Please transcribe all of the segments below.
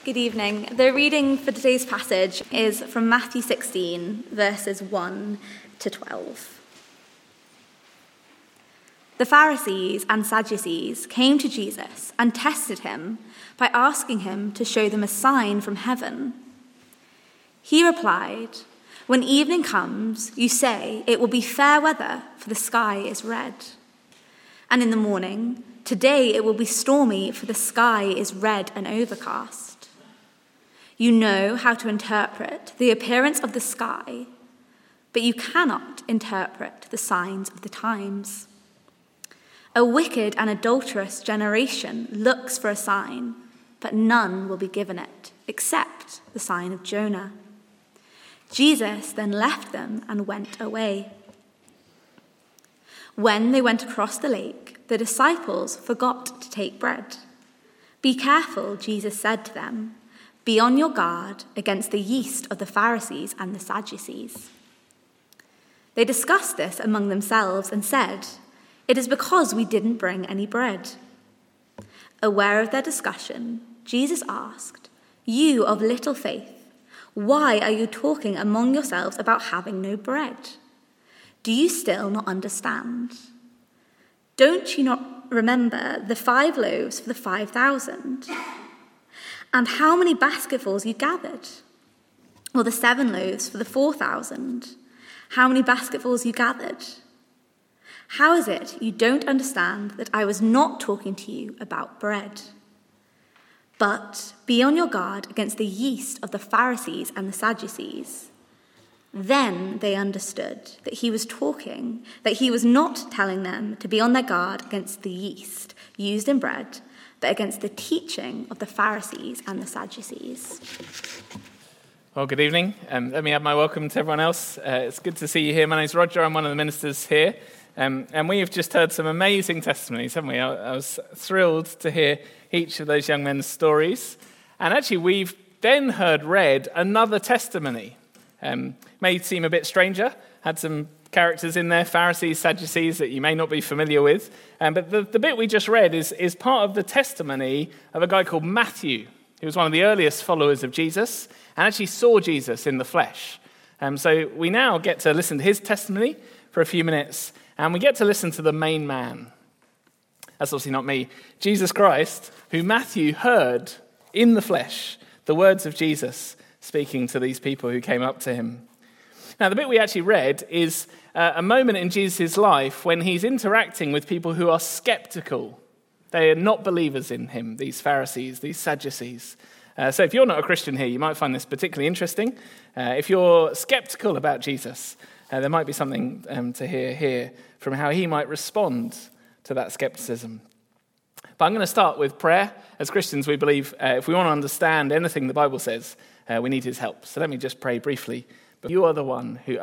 Good evening. The reading for today's passage is from Matthew 16, verses 1 to 12. The Pharisees and Sadducees came to Jesus and tested him by asking him to show them a sign from heaven. He replied, "When evening comes, you say it will be fair weather, for the sky is red. And in the morning, today it will be stormy, for the sky is red and overcast. You know how to interpret the appearance of the sky, but you cannot interpret the signs of the times. A wicked and adulterous generation looks for a sign, but none will be given it, except the sign of Jonah." Jesus then left them and went away. When they went across the lake, the disciples forgot to take bread. "Be careful," Jesus said to them. "Be on your guard against the yeast of the Pharisees and the Sadducees." They discussed this among themselves and said, "It is because we didn't bring any bread." Aware of their discussion, Jesus asked, "You of little faith, why are you talking among yourselves about having no bread? Do you still not understand? Don't you not remember the 5 loaves for the 5,000? And how many basketfuls you gathered? Or the 7 loaves for the 4,000? How many basketfuls you gathered? How is it you don't understand that I was not talking to you about bread? But be on your guard against the yeast of the Pharisees and the Sadducees." Then they understood that he was not telling them to be on their guard against the yeast used in bread, but against the teaching of the Pharisees and the Sadducees. Well, good evening. Let me add my welcome to everyone else. It's good to see you here. My name's Roger. I'm one of the ministers here. And we have just heard some amazing testimonies, haven't we? I was thrilled to hear each of those young men's stories. And actually, we've then heard read another testimony. May seem a bit stranger. Had some characters in there, Pharisees, Sadducees, that you may not be familiar with. But the bit we just read is part of the testimony of a guy called Matthew, who was one of the earliest followers of Jesus and actually saw Jesus in the flesh. So we now get to listen to his testimony for a few minutes, and we get to listen to the main man. That's obviously not me. Jesus Christ, who Matthew heard in the flesh, the words of Jesus speaking to these people who came up to him. Now, the bit we actually read is a moment in Jesus' life when he's interacting with people who are skeptical. They are not believers in him, these Pharisees, these Sadducees. So if you're not a Christian here, you might find this particularly interesting. If you're skeptical about Jesus, there might be something to hear here from how he might respond to that skepticism. But I'm going to start with prayer. As Christians, we believe if we want to understand anything the Bible says, we need his help. So let me just pray briefly. But you are the one who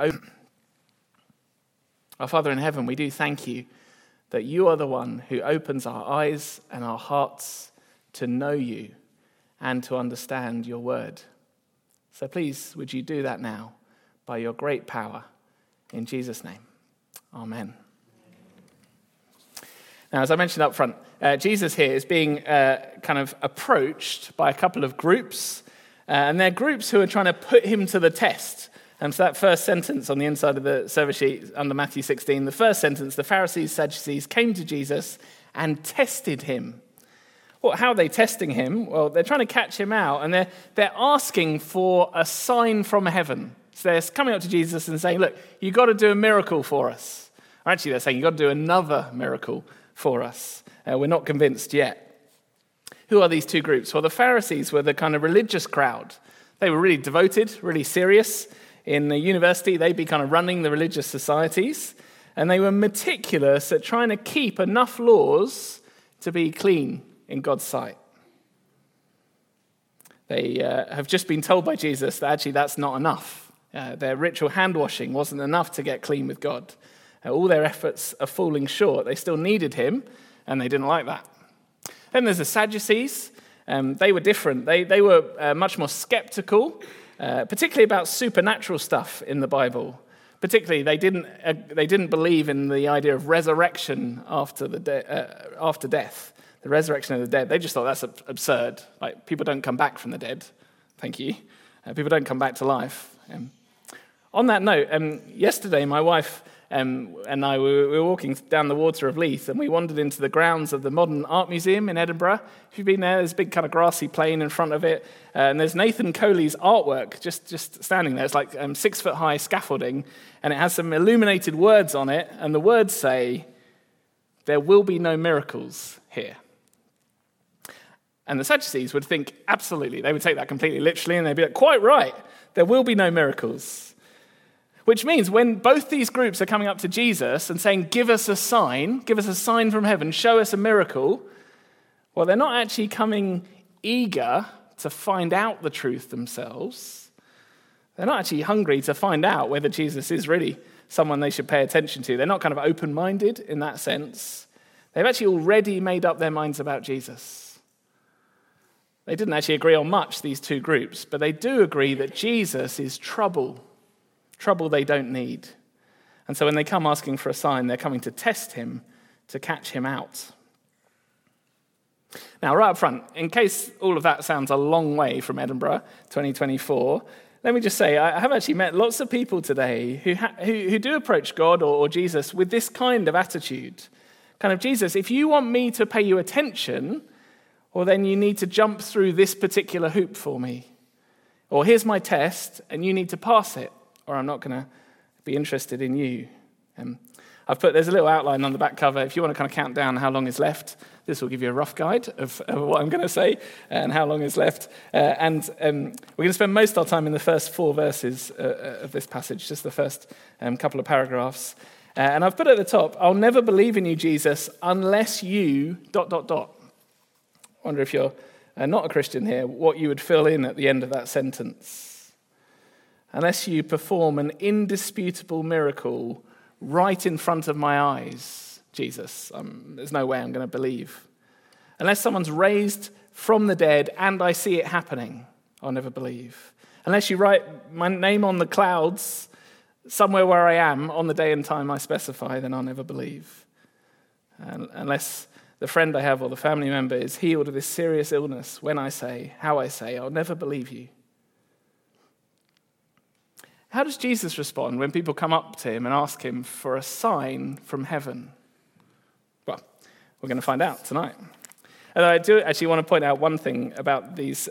Our Father in heaven, we do thank you that you are the one who opens our eyes and our hearts to know you and to understand your word. So please, would you do that now by your great power? In Jesus' name, amen. Now, as I mentioned up front, Jesus here is being kind of approached by a couple of groups, and they're groups who are trying to put him to the test. And so that first sentence on the inside of the service sheet under Matthew 16, the first sentence, the Pharisees, Sadducees came to Jesus and tested him. Well, how are they testing him? Well, they're trying to catch him out, and they're asking for a sign from heaven. So they're coming up to Jesus and saying, look, you've got to do a miracle for us. Or actually, they're saying, you've got to do another miracle for us. We're not convinced yet. Who are these two groups? Well, the Pharisees were the kind of religious crowd. They were really devoted, really serious. In the university, they'd be kind of running the religious societies, and they were meticulous at trying to keep enough laws to be clean in God's sight. They have just been told by Jesus that actually that's not enough. Their ritual hand washing wasn't enough to get clean with God. All their efforts are falling short. They still needed him, and they didn't like that. Then there's the Sadducees. They were different. They were much more skeptical, particularly about supernatural stuff in the Bible. Particularly, they didn't believe in the idea of resurrection after death. the resurrection of the dead, they just thought that's absurd. Like, people don't come back from the dead. Thank you. People don't come back to life. On that note, yesterday my wife and I were walking down the water of Leith, and we wandered into the grounds of the Modern Art Museum in Edinburgh. If you've been there, there's a big kind of grassy plain in front of it, and there's Nathan Coley's artwork just standing there. It's like 6-foot-high scaffolding, and it has some illuminated words on it, and the words say, "There will be no miracles here." And the Sadducees would think, absolutely, they would take that completely literally, and they'd be like, quite right, there will be no miracles. Which means when both these groups are coming up to Jesus and saying, give us a sign from heaven, show us a miracle, well, they're not actually coming eager to find out the truth themselves. They're not actually hungry to find out whether Jesus is really someone they should pay attention to. They're not kind of open-minded in that sense. They've actually already made up their minds about Jesus. They didn't actually agree on much, these two groups, but they do agree that Jesus is trouble they don't need. And so when they come asking for a sign, they're coming to test him, to catch him out. Now, right up front, in case all of that sounds a long way from Edinburgh 2024, let me just say, I have actually met lots of people today who do approach God or Jesus with this kind of attitude. Kind of, Jesus, if you want me to pay you attention, well, then you need to jump through this particular hoop for me. Or here's my test, and you need to pass it, or I'm not going to be interested in you. There's a little outline on the back cover. If you want to kind of count down how long is left, this will give you a rough guide of what I'm going to say and how long is left. We're going to spend most of our time in the first 4 verses of this passage, just the first couple of paragraphs. And I've put at the top, I'll never believe in you, Jesus, unless you... I wonder if you're not a Christian here, what you would fill in at the end of that sentence. Unless you perform an indisputable miracle right in front of my eyes, Jesus, there's no way I'm going to believe. Unless someone's raised from the dead and I see it happening, I'll never believe. Unless you write my name on the clouds somewhere where I am on the day and time I specify, then I'll never believe. Unless the friend I have or the family member is healed of this serious illness, when I say, how I say, I'll never believe you. How does Jesus respond when people come up to him and ask him for a sign from heaven? Well, we're going to find out tonight. Although I do actually want to point out one more thing about these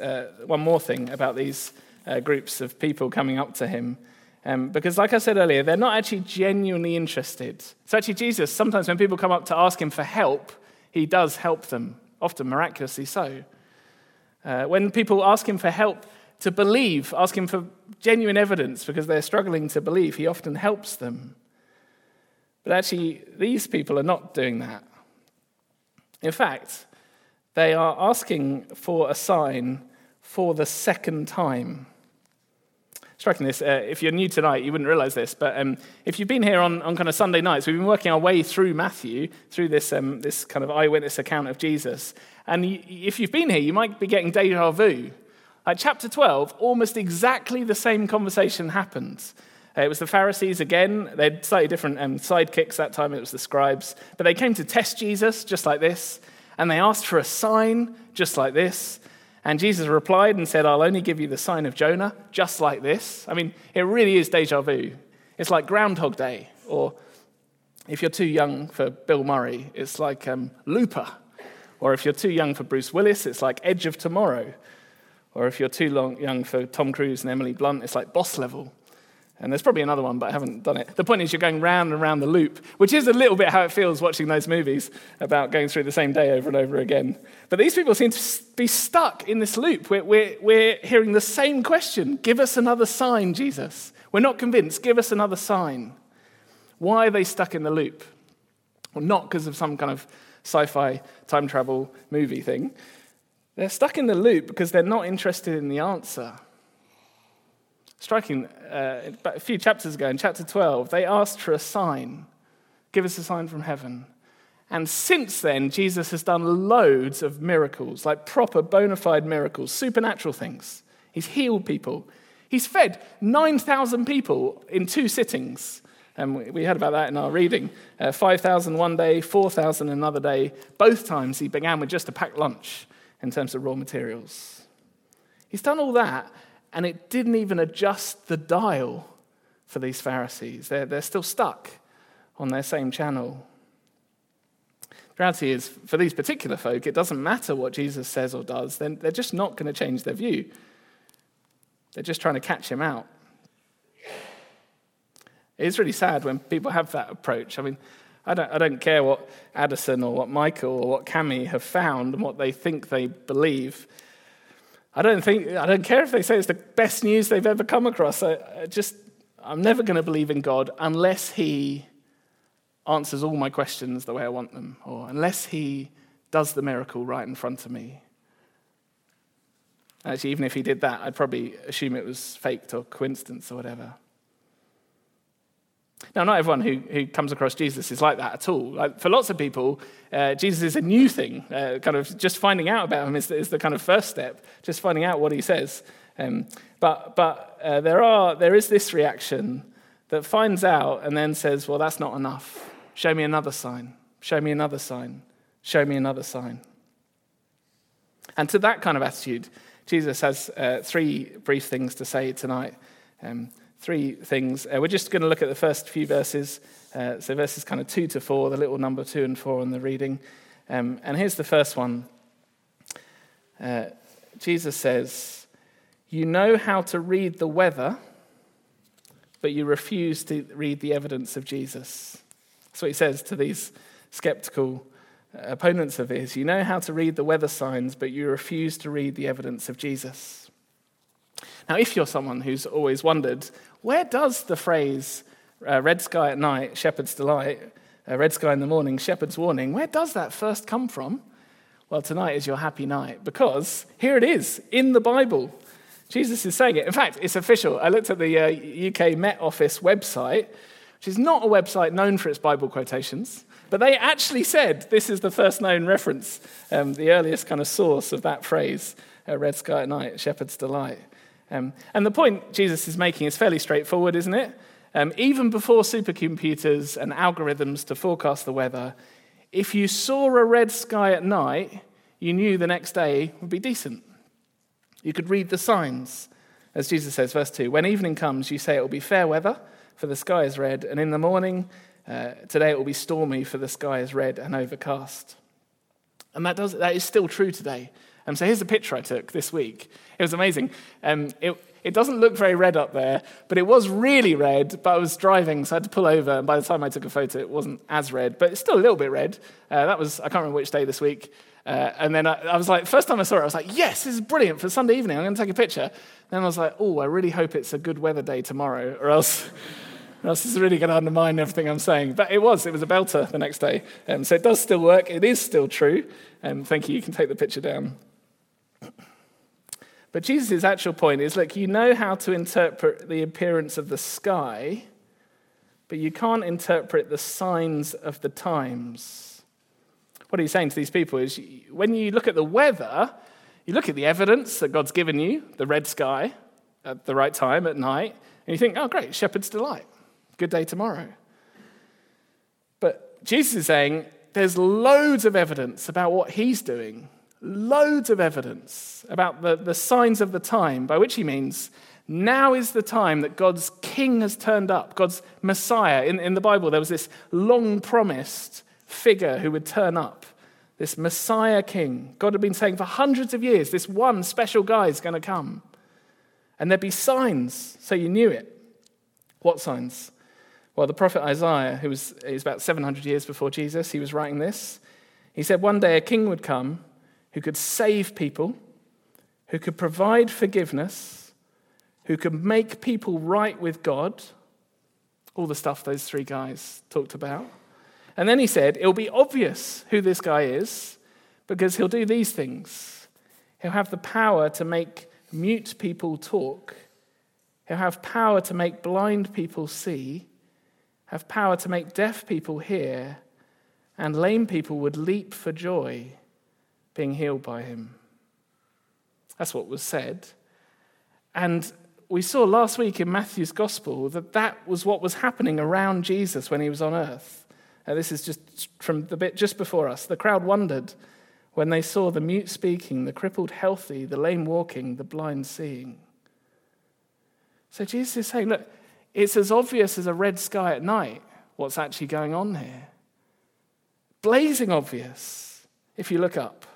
groups of people coming up to him. Because like I said earlier, they're not actually genuinely interested. So actually Jesus, sometimes when people come up to ask him for help, he does help them, often miraculously so. When people ask him for help to believe, ask him for genuine evidence because they're struggling to believe, he often helps them. But actually, these people are not doing that. In fact, they are asking for a sign for the second time. Striking this, if you're new tonight, you wouldn't realize this, but if you've been here on kind of Sunday nights, we've been working our way through Matthew, through this kind of eyewitness account of Jesus. And if you've been here, you might be getting déjà vu. Like chapter 12, almost exactly the same conversation happened. It was the Pharisees again. They had slightly different sidekicks that time. It was the scribes. But they came to test Jesus just like this. And they asked for a sign just like this. And Jesus replied and said, I'll only give you the sign of Jonah just like this. I mean, it really is déjà vu. It's like Groundhog Day. Or if you're too young for Bill Murray, it's like Looper. Or if you're too young for Bruce Willis, it's like Edge of Tomorrow. Or if you're too young for Tom Cruise and Emily Blunt, it's like Boss Level. And there's probably another one, but I haven't done it. The point is you're going round and round the loop, which is a little bit how it feels watching those movies about going through the same day over and over again. But these people seem to be stuck in this loop. We're hearing the same question. Give us another sign, Jesus. We're not convinced. Give us another sign. Why are they stuck in the loop? Well, not because of some kind of sci-fi time travel movie thing. They're stuck in the loop because they're not interested in the answer. Striking, a few chapters ago, in chapter 12, they asked for a sign. Give us a sign from heaven. And since then, Jesus has done loads of miracles, like proper bona fide miracles, supernatural things. He's healed people. He's fed 9,000 people in 2 sittings. And we heard about that in our reading. 5,000 one day, 4,000 another day. Both times he began with just a packed lunch in terms of raw materials. He's done all that, and it didn't even adjust the dial for these Pharisees. They're still stuck on their same channel. The reality is, for these particular folk, it doesn't matter what Jesus says or does. They're just not going to change their view. They're just trying to catch him out. It's really sad when people have that approach. I mean, I don't care what Addison or what Michael or what Cami have found and what they think they believe. I don't care if they say it's the best news they've ever come across. I'm never going to believe in God unless he answers all my questions the way I want them, or unless he does the miracle right in front of me. Actually, even if he did that, I'd probably assume it was faked or coincidence or whatever. Now, not everyone who comes across Jesus is like that at all. Like, for lots of people, Jesus is a new thing. Kind of just finding out about him is the kind of first step, just finding out what he says. But there is this reaction that finds out and then says, well, that's not enough. Show me another sign. Show me another sign. Show me another sign. And to that kind of attitude, Jesus has three brief things to say tonight. Three things. We're just going to look at the first few verses. So verses kind of 2 to 4, the little number 2 and 4 on the reading. And here's the first one. Jesus says, "You know how to read the weather, but you refuse to read the evidence of Jesus." That's what he says to these skeptical opponents of his. You know how to read the weather signs, but you refuse to read the evidence of Jesus. Now, if you're someone who's always wondered, where does the phrase red sky at night, shepherd's delight, red sky in the morning, shepherd's warning, where does that first come from? Well, tonight is your happy night, because here it is in the Bible. Jesus is saying it. In fact, it's official. I looked at the UK Met Office website, which is not a website known for its Bible quotations, but they actually said this is the first known reference, the earliest kind of source of that phrase, red sky at night, shepherd's delight. And the point Jesus is making is fairly straightforward, isn't it? Even before supercomputers and algorithms to forecast the weather, if you saw a red sky at night, you knew the next day would be decent. You could read the signs. As Jesus says, verse 2, when evening comes, you say it will be fair weather, for the sky is red, and in the morning, today it will be stormy, for the sky is red and overcast. And that is still true today. So here's a picture I took this week. It was amazing. It doesn't look very red up there, but it was really red, but I was driving, so I had to pull over, and by the time I took a photo, it wasn't as red, but it's still a little bit red. I can't remember which day this week. And then I was like, first time I saw it, I was like, yes, this is brilliant for Sunday evening. I'm going to take a picture. Then I was like, I really hope it's a good weather day tomorrow, or else this is really going to undermine everything I'm saying. But it was a belter the next day. So it does still work. It is still true. Thank you. You can take the picture down. But Jesus' actual point is, look, you know how to interpret the appearance of the sky, but you can't interpret the signs of the times. What he's saying to these people is, when you look at the weather, you look at the evidence that God's given you, the red sky at the right time at night, and you think, oh, great, shepherd's delight, good day tomorrow. But Jesus is saying there's loads of evidence about what he's doing, loads of evidence about the signs of the time, by which he means now is the time that God's king has turned up, God's Messiah. In the Bible, there was this long-promised figure who would turn up, this Messiah king. God had been saying for hundreds of years, this one special guy is going to come. And there'd be signs, so you knew it. What signs? Well, the prophet Isaiah, who was about 700 years before Jesus, he was writing this. He said one day a king would come who could save people, who could provide forgiveness, who could make people right with God, all the stuff those three guys talked about. And then he said, it'll be obvious who this guy is because he'll do these things. He'll have the power to make mute people talk. He'll have power to make blind people see, have power to make deaf people hear, and lame people would leap for joy being healed by him. That's what was said. And we saw last week in Matthew's Gospel that was what was happening around Jesus when he was on earth. This is just from the bit just before us. The crowd wondered when they saw the mute speaking, the crippled healthy, the lame walking, the blind seeing. So Jesus is saying, look, it's as obvious as a red sky at night what's actually going on here. Blazing obvious if you look up.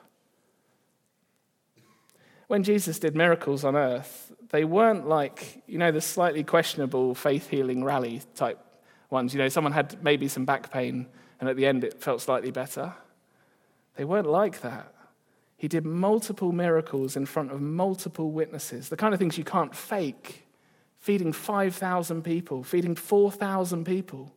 When Jesus did miracles on earth, they weren't like, the slightly questionable faith-healing rally type ones. Someone had maybe some back pain, and at the end it felt slightly better. They weren't like that. He did multiple miracles in front of multiple witnesses, the kind of things you can't fake. Feeding 5,000 people, feeding 4,000 people.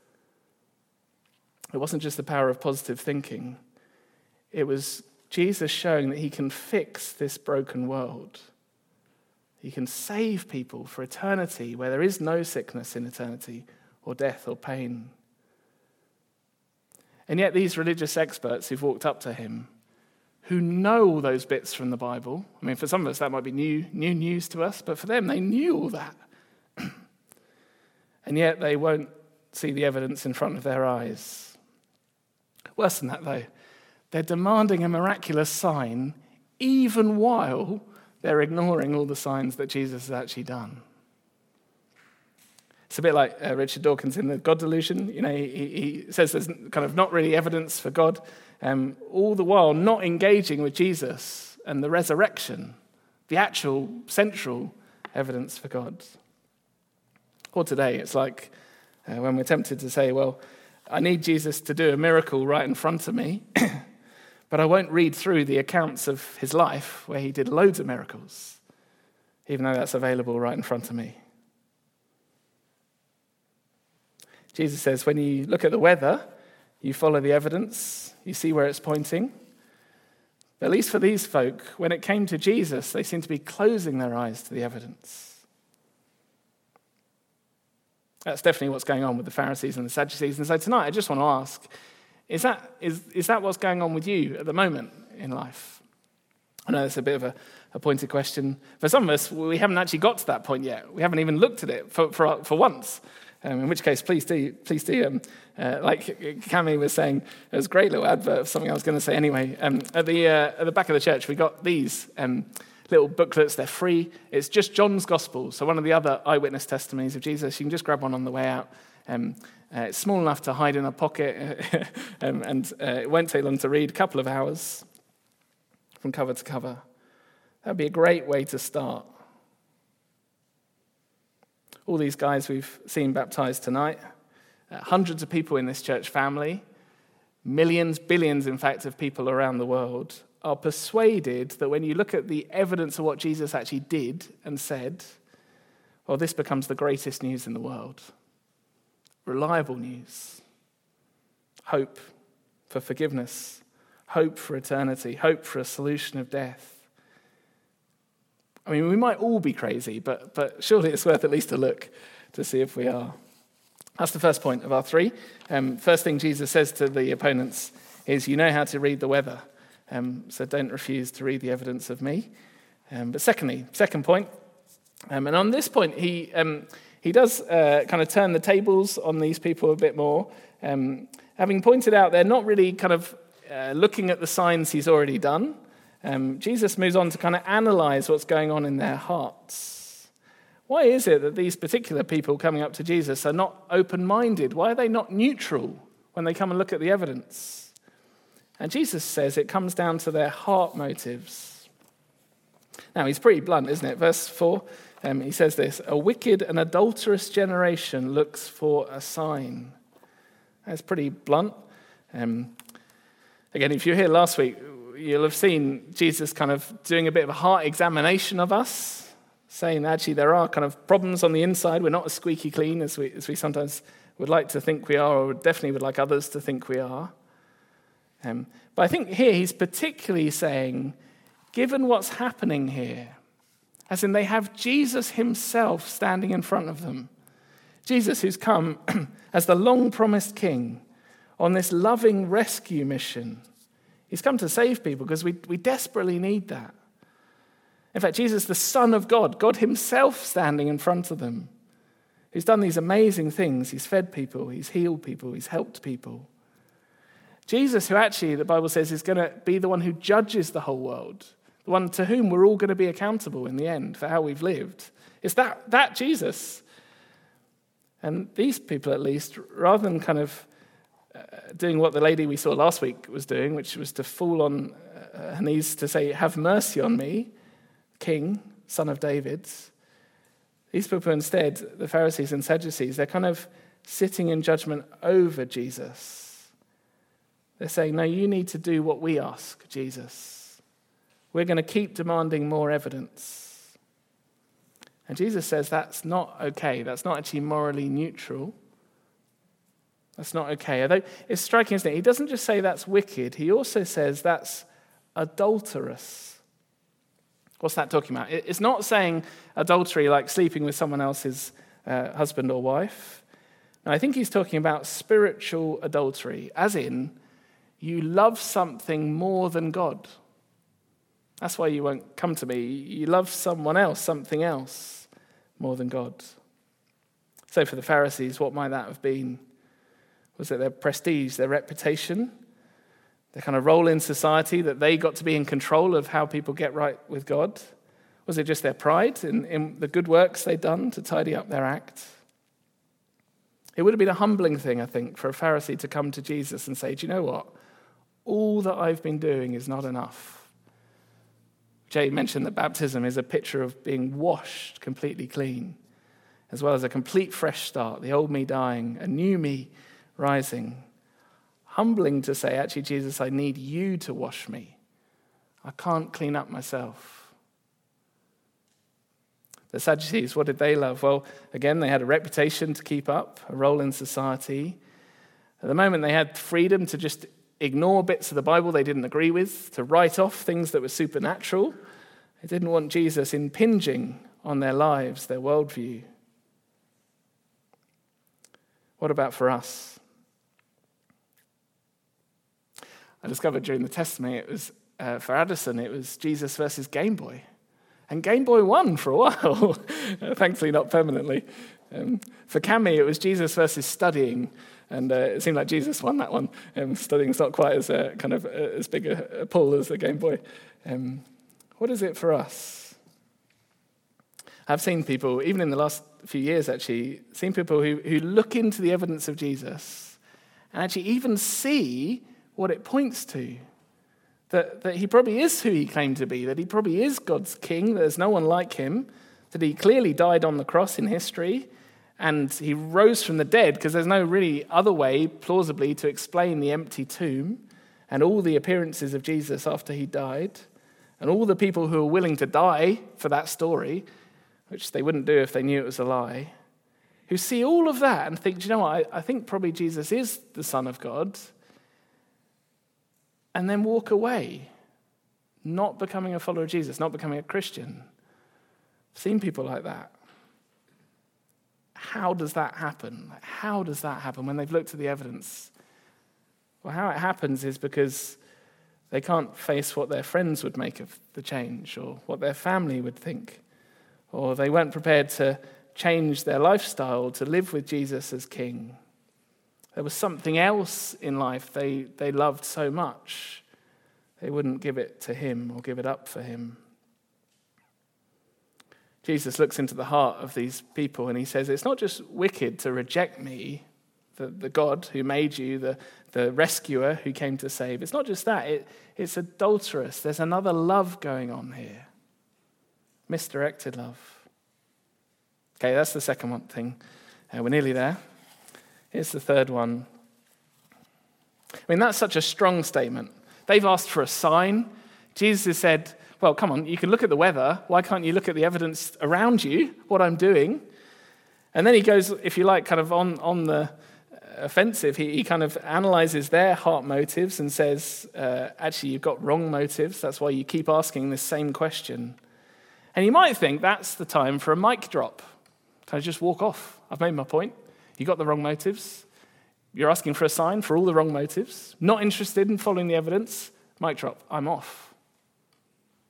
It wasn't just the power of positive thinking. It was Jesus showing that he can fix this broken world. He can save people for eternity where there is no sickness in eternity or death or pain. And yet these religious experts who've walked up to him, who know all those bits from the Bible, for some of us that might be new news to us, but for them they knew all that. And yet they won't see the evidence in front of their eyes. Worse than that though, they're demanding a miraculous sign even while they're ignoring all the signs that Jesus has actually done. It's a bit like Richard Dawkins in The God Delusion. He says there's kind of not really evidence for God, all the while not engaging with Jesus and the resurrection, the actual central evidence for God. Or today, it's like when we're tempted to say, well, I need Jesus to do a miracle right in front of me, but I won't read through the accounts of his life where he did loads of miracles, even though that's available right in front of me. Jesus says, when you look at the weather, you follow the evidence, you see where it's pointing. But at least for these folk, when it came to Jesus, they seem to be closing their eyes to the evidence. That's definitely what's going on with the Pharisees and the Sadducees. And so tonight, I just want to ask, is that what's going on with you at the moment in life? I know it's a bit of a pointed question. For some of us, we haven't actually got to that point yet. We haven't even looked at it for once. In which case, please do. Like Cami was saying, it was a great little advert of something I was going to say anyway. At the back of the church, we got these little booklets. They're free. It's just John's Gospel, so one of the other eyewitness testimonies of Jesus. You can just grab one on the way out. It's small enough to hide in a pocket, and it won't take long to read, a couple of hours from cover to cover. That would be a great way to start. All these guys we've seen baptized tonight, hundreds of people in this church family, millions, billions, in fact, of people around the world are persuaded that when you look at the evidence of what Jesus actually did and said, well, this becomes the greatest news in the world. Reliable news. Hope for forgiveness. Hope for eternity. Hope for a solution of death. We might all be crazy, but surely it's worth at least a look to see if we are. That's the first point of our three. First thing Jesus says to the opponents is, you know how to read the weather, so don't refuse to read the evidence of me. But second point, and on this point, he does kind of turn the tables on these people a bit more, having pointed out they're not really kind of looking at the signs he's already done. Jesus moves on to kind of analyze what's going on in their hearts. Why is it that these particular people coming up to Jesus are not open-minded? Why are they not neutral when they come and look at the evidence? And Jesus says it comes down to their heart motives. Now, he's pretty blunt, isn't it? Verse 4, he says this, a wicked and adulterous generation looks for a sign. That's pretty blunt. Again, if you were here last week, you'll have seen Jesus kind of doing a bit of a heart examination of us, saying actually there are kind of problems on the inside. We're not as squeaky clean as we sometimes would like to think we are, or definitely would like others to think we are. But I think here he's particularly saying, given what's happening here, as in they have Jesus himself standing in front of them, Jesus who's come as the long-promised king on this loving rescue mission. He's come to save people because we desperately need that. In fact, Jesus, the Son of God, God himself standing in front of them, who's done these amazing things. He's fed people, he's healed people, he's helped people. Jesus, who actually, the Bible says, is going to be the one who judges the whole world, the one to whom we're all going to be accountable in the end for how we've lived. It's that Jesus. And these people, at least, rather than kind of doing what the lady we saw last week was doing, which was to fall on her knees to say, "Have mercy on me, King, Son of David," these people instead, the Pharisees and Sadducees, they're kind of sitting in judgment over Jesus. They're saying, no, you need to do what we ask, Jesus. We're going to keep demanding more evidence. And Jesus says that's not okay. That's not actually morally neutral. That's not okay. Although it's striking, isn't it? He doesn't just say that's wicked. He also says that's adulterous. What's that talking about? It's not saying adultery like sleeping with someone else's husband or wife. No, I think he's talking about spiritual adultery, as in you love something more than God. That's why you won't come to me. You love someone else, something else, more than God. So for the Pharisees, what might that have been? Was it their prestige, their reputation, their kind of role in society, that they got to be in control of how people get right with God? Was it just their pride in the good works they'd done to tidy up their act? It would have been a humbling thing, I think, for a Pharisee to come to Jesus and say, do you know what? All that I've been doing is not enough. Jay mentioned that baptism is a picture of being washed completely clean, as well as a complete fresh start, the old me dying, a new me rising. Humbling to say, actually, Jesus, I need you to wash me. I can't clean up myself. The Sadducees, what did they love? Well, again, they had a reputation to keep up, a role in society. At the moment, they had freedom to just ignore bits of the Bible they didn't agree with, to write off things that were supernatural. They didn't want Jesus impinging on their lives, their worldview. What about for us? I discovered during the testimony, it was for Addison, it was Jesus versus Game Boy. And Game Boy won for a while, thankfully not permanently. For Cami, it was Jesus versus studying, and it seemed like Jesus won that one. Studying's not quite as as big a pull as the Game Boy. What is it for us? I've seen people, even in the last few years actually, seen people who look into the evidence of Jesus and actually even see what it points to. That he probably is who he claimed to be, that he probably is God's king, that there's no one like him, that he clearly died on the cross in history, and he rose from the dead, because there's no really other way, plausibly, to explain the empty tomb and all the appearances of Jesus after he died, and all the people who are willing to die for that story, which they wouldn't do if they knew it was a lie, who see all of that and think, do you know what, I think probably Jesus is the Son of God, and then walk away, not becoming a follower of Jesus, not becoming a Christian. I've seen people like that. How does that happen? How does that happen when they've looked at the evidence? Well, how it happens is because they can't face what their friends would make of the change, or what their family would think, or they weren't prepared to change their lifestyle to live with Jesus as king. There was something else in life they loved so much, they wouldn't give it to him or give it up for him. Jesus looks into the heart of these people and he says, it's not just wicked to reject me, the God who made you, the rescuer who came to save. It's not just that, it's adulterous. There's another love going on here. Misdirected love. Okay, that's the second one thing. We're nearly there. Here's the third one. I mean, that's such a strong statement. They've asked for a sign. Jesus has said, well, come on, you can look at the weather. Why can't you look at the evidence around you, what I'm doing? And then he goes, if you like, kind of on the offensive. He kind of analyzes their heart motives and says, actually, you've got wrong motives. That's why you keep asking this same question. And you might think that's the time for a mic drop. Can I just walk off? I've made my point. You got the wrong motives. You're asking for a sign for all the wrong motives. Not interested in following the evidence. Mic drop. I'm off.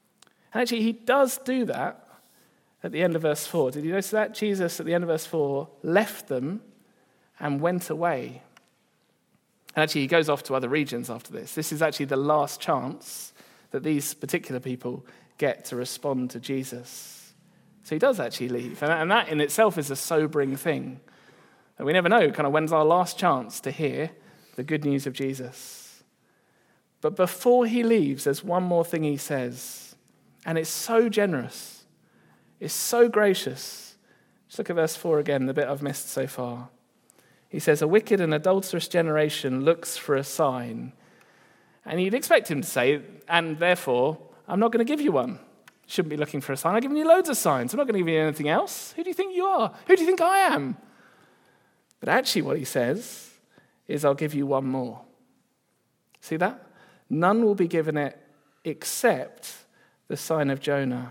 And actually, he does do that at the end of verse 4. Did you notice that? Jesus, at the end of verse 4, left them and went away. And actually, he goes off to other regions after this. This is actually the last chance that these particular people get to respond to Jesus. So he does actually leave. And that in itself is a sobering thing. And we never know kind of when's our last chance to hear the good news of Jesus. But before he leaves, there's one more thing he says. And it's so generous. It's so gracious. Just look at verse 4 again, the bit I've missed so far. He says, a wicked and adulterous generation looks for a sign. And you'd expect him to say, and therefore, I'm not going to give you one. You shouldn't be looking for a sign. I've given you loads of signs. I'm not going to give you anything else. Who do you think you are? Who do you think I am? But actually what he says is, I'll give you one more. See that? None will be given it except the sign of Jonah.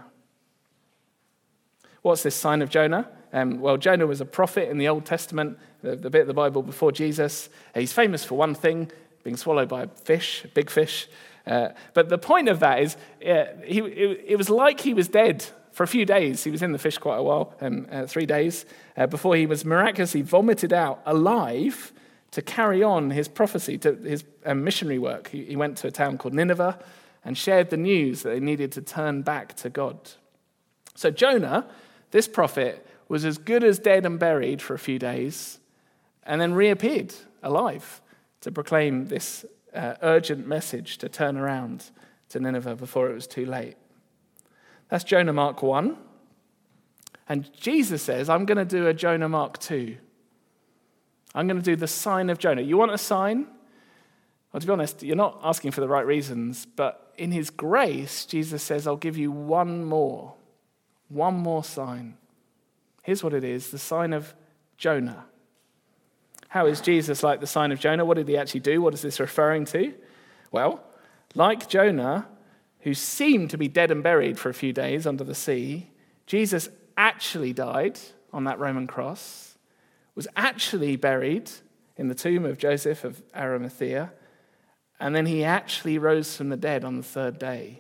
What's this sign of Jonah? Well, Jonah was a prophet in the Old Testament, the bit of the Bible before Jesus. He's famous for one thing, being swallowed by a fish, a big fish. But the point of that is, it was like he was dead for a few days. He was in the fish quite a while, 3 days, before he was miraculously vomited out alive to carry on his prophecy, to his missionary work. He went to a town called Nineveh and shared the news that they needed to turn back to God. So Jonah, this prophet, was as good as dead and buried for a few days and then reappeared alive to proclaim this urgent message to turn around to Nineveh before it was too late. That's Jonah Mark 1. And Jesus says, I'm going to do a Jonah Mark 2. I'm going to do the sign of Jonah. You want a sign? Well, to be honest, you're not asking for the right reasons, but in his grace, Jesus says, I'll give you one more sign. Here's what it is, the sign of Jonah. How is Jesus like the sign of Jonah? What did he actually do? What is this referring to? Well, like Jonah, who seemed to be dead and buried for a few days under the sea, Jesus actually died on that Roman cross, was actually buried in the tomb of Joseph of Arimathea, and then he actually rose from the dead on the third day.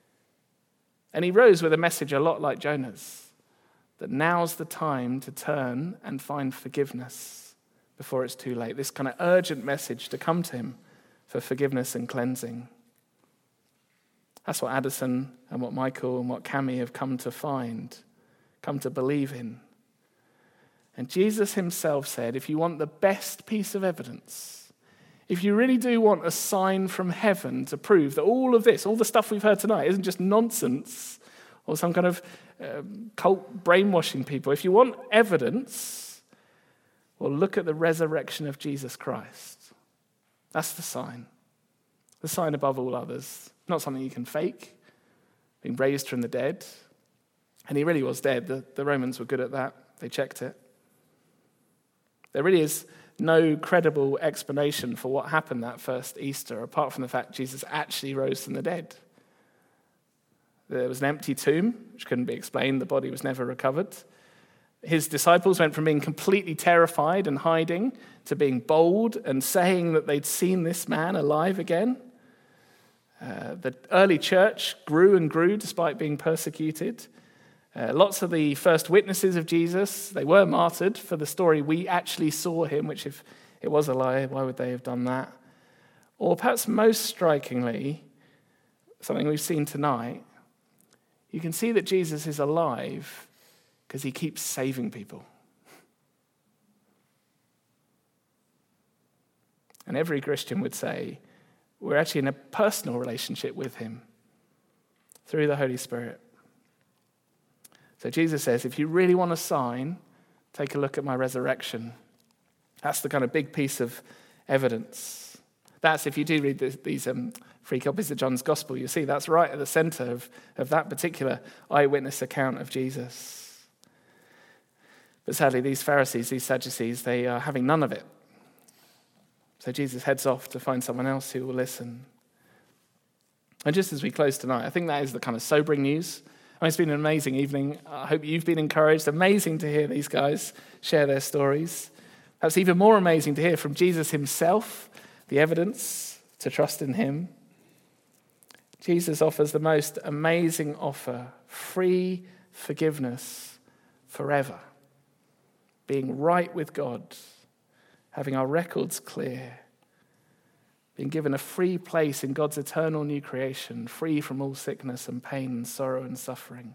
And he rose with a message a lot like Jonah's, that now's the time to turn and find forgiveness before it's too late. This kind of urgent message to come to him for forgiveness and cleansing. That's what Addison and what Michael and what Cami have come to find, come to believe in. And Jesus himself said, if you want the best piece of evidence, if you really do want a sign from heaven to prove that all of this, all the stuff we've heard tonight, isn't just nonsense or some kind of cult brainwashing people, if you want evidence, well, look at the resurrection of Jesus Christ. That's the sign above all others. Not something you can fake, being raised from the dead. And he really was dead. The Romans were good at that. They checked it. There really is no credible explanation for what happened that first Easter, apart from the fact Jesus actually rose from the dead. There was an empty tomb, which couldn't be explained. The body was never recovered. His disciples went from being completely terrified and hiding to being bold and saying that they'd seen this man alive again. The early church grew and grew despite being persecuted. Lots of the first witnesses of Jesus, they were martyred for the story we actually saw him, which if it was a lie, why would they have done that? Or perhaps most strikingly, something we've seen tonight, you can see that Jesus is alive because he keeps saving people. And every Christian would say, we're actually in a personal relationship with him through the Holy Spirit. So Jesus says, if you really want a sign, take a look at my resurrection. That's the kind of big piece of evidence. That's, if you do read these free copies of John's Gospel, you see that's right at the center of that particular eyewitness account of Jesus. But sadly, these Pharisees, these Sadducees, they are having none of it. So Jesus heads off to find someone else who will listen. And just as we close tonight, I think that is the kind of sobering news. It's been an amazing evening. I hope you've been encouraged. Amazing to hear these guys share their stories. Perhaps even more amazing to hear from Jesus himself, the evidence to trust in him. Jesus offers the most amazing offer, free forgiveness forever, being right with God, having our records clear, being given a free place in God's eternal new creation, free from all sickness and pain and sorrow and suffering.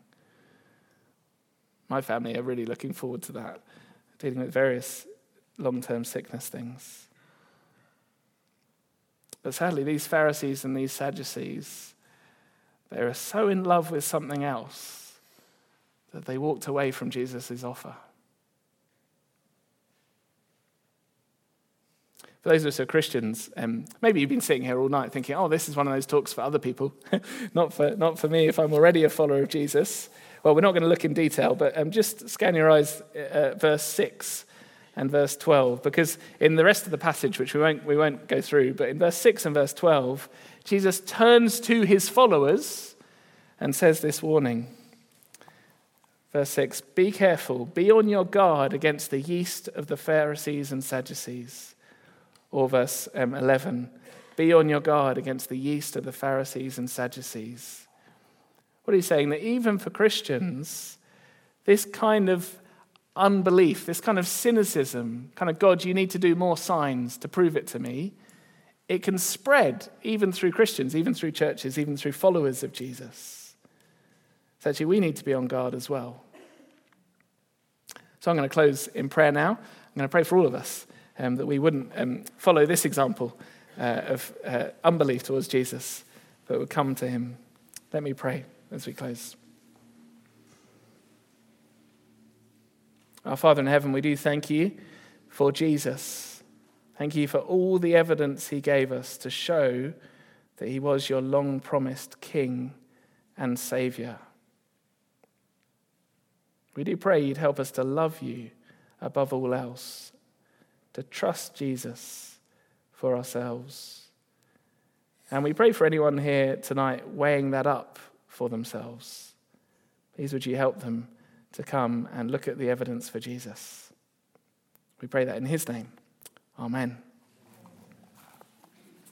My family are really looking forward to that, dealing with various long-term sickness things. But sadly, these Pharisees and these Sadducees, they are so in love with something else that they walked away from Jesus' offer. For those of us who are Christians, maybe you've been sitting here all night thinking, oh, this is one of those talks for other people, not for me if I'm already a follower of Jesus. Well, we're not going to look in detail, but just scan your eyes at verse 6 and verse 12, because in the rest of the passage, which we won't go through, but in verse 6 and verse 12, Jesus turns to his followers and says this warning. Verse 6, be careful, be on your guard against the yeast of the Pharisees and Sadducees. Or verse 11, be on your guard against the yeast of the Pharisees and Sadducees. What he's saying, that even for Christians, this kind of unbelief, this kind of cynicism, kind of God, you need to do more signs to prove it to me, it can spread even through Christians, even through churches, even through followers of Jesus. So actually we need to be on guard as well. So I'm going to close in prayer now. I'm going to pray for all of us that we wouldn't follow this example of unbelief towards Jesus, but would come to him. Let me pray as we close. Our Father in heaven, we do thank you for Jesus. Thank you for all the evidence he gave us to show that he was your long-promised King and Saviour. We do pray you'd help us to love you above all else, to trust Jesus for ourselves. And we pray for anyone here tonight weighing that up for themselves. Please would you help them to come and look at the evidence for Jesus. We pray that in his name. Amen.